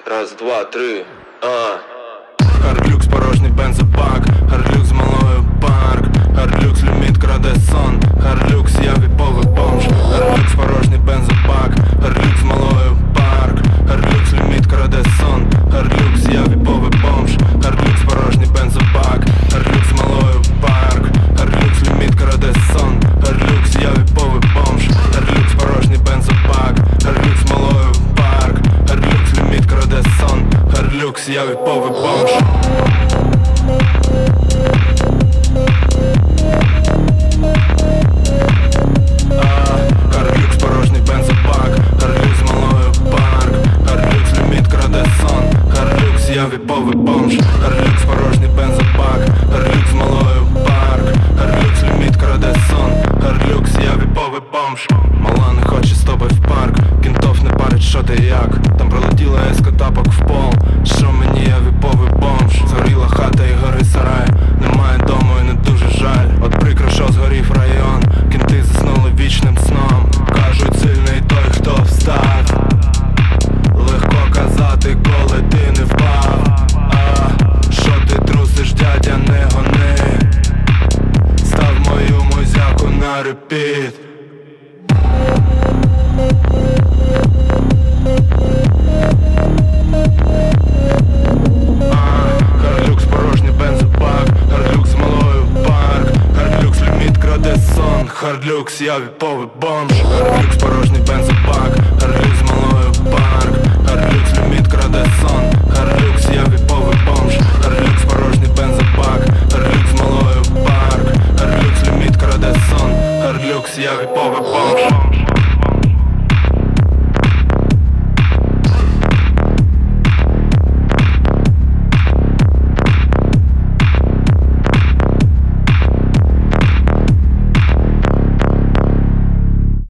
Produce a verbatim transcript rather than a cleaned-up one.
Раз, два, три, а Хардлюкс, порожній бензобак. Хардлюкс, малою парк. Хардлюкс, ліміт краде сон. Хардлюкс, я віповий бомж. Хардлюкс, порожній бензобак. Хардлюкс, малою парк. Хардлюкс, ліміт краде сон. Хардлюкс, я віповий бомж. Хардлюкс, порожній бензобак. Хардлюкс, малою парк. Хардлюкс, ліміт краде сон. Хардлюкс, я віповий бомж. Хардлюкс, порожній бензобак. Хардлюкс, малою парк. Хардлюкс, ліміт краде сон. Хардлюкс, я віповий бомж. Хардлюкс, порожній бензобак. Хардлюкс, малою парк. Хардлюкс, ліміт краде сон. Хардлюкс, я віповий бомж. Хардлюкс, порожній бензобак. Хардлюкс, малою парк. Хардлюкс, ліміт краде сон. Хардлюкс, я віповий бомж. Мала не хоче з тобою в парк. Кінтов не парить, що ти як. Там пролетіла еска тапок в пол. Що мені, я віповий бомж. Згоріла хата і гори сарай. Немає дому і не дуже жаль. От прикро, що згорів район. Кінти заснули вічним сном. Кажуть, сильний той, хто встав. Легко казати, коли ти не впав. А що ти трусиш, дядя, не гони. Став мою музяку на репіт. Хардлюкс, порожній бензобак. Хардлюкс, малою парк. Хардлюкс, ліміт краде сон. Хардлюкс, я віпо